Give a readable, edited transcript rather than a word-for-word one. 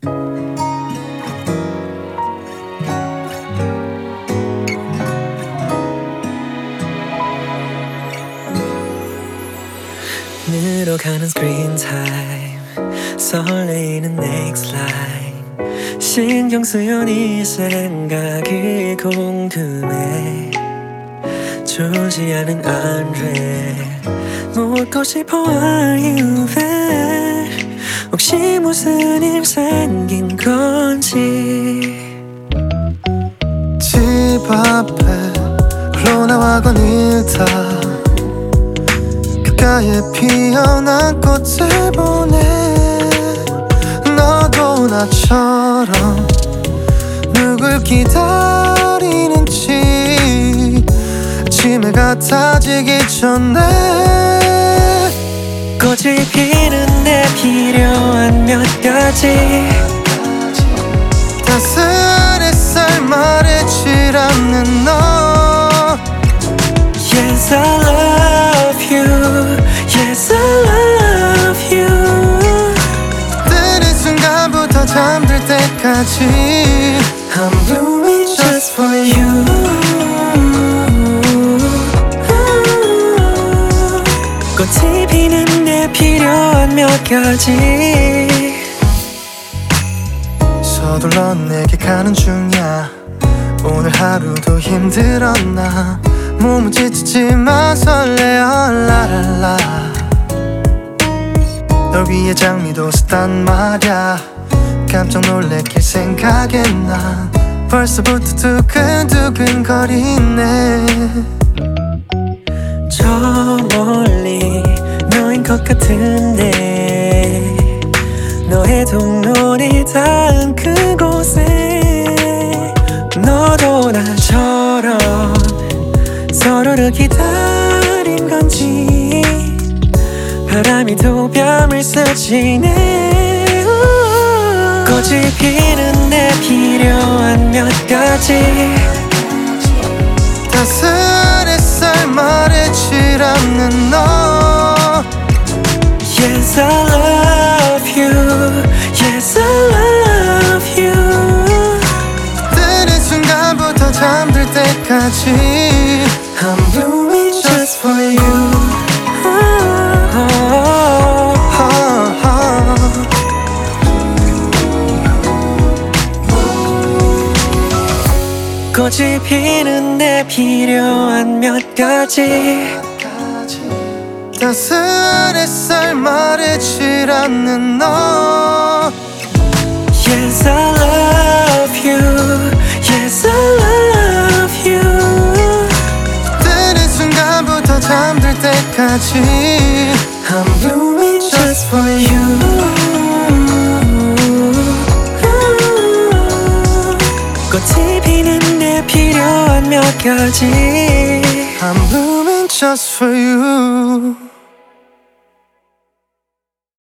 늘어가는 스크린 타임, 설레이는 next line, 신경 쓰여 네 생각이 궁금해. 졸지 않은 안돼 묻고 싶어 are you there? 혹시 무슨 일 생긴 건지. 집 앞에 홀로 나와곤 있다. 귓가에 피어난 꽃을 보네. 너도 나처럼 누굴 기다리는지 아침에 같아지기 전에 꽃이 피는데 필요한 몇 가지 따스한 햇살 말해질 않는 너. Yes I love you, yes I love you. 뜨는 순간부터 잠들 때까지 I'm blooming just for you. 꽃이 피는데 필요한 몇 가지. 서둘러 내게 가는 중이야. 오늘 하루도 힘들었나. 몸은 지치지만 설레어 라랄라. 널 위해 장미도 썼단 말야. 깜짝 놀래킬 생각에 난 벌써부터 두근두근 거리네. 저 멀리 너인 것 같은데 너의 동물이 닿은 그곳에 너도 나처럼 서로를 기다린 건지 바람이 또 뺨을 스치네. 꽃이 피는데 필요한 몇 가지 따스한 햇살 말해질 않는 너. Yes I love you, yes I love you. 뜨는 순간부터 잠들 때까지 I'm blooming just for you. 꽃이 피는데 필요한 몇 가지 따스한 햇살 말해질 않는 너. Yes I love you, yes I love you. 뜨는 순간부터 잠들 때까지 I'm blooming just for you. 꽃이 피는데 필요한 몇 가지 I'm blooming just for you.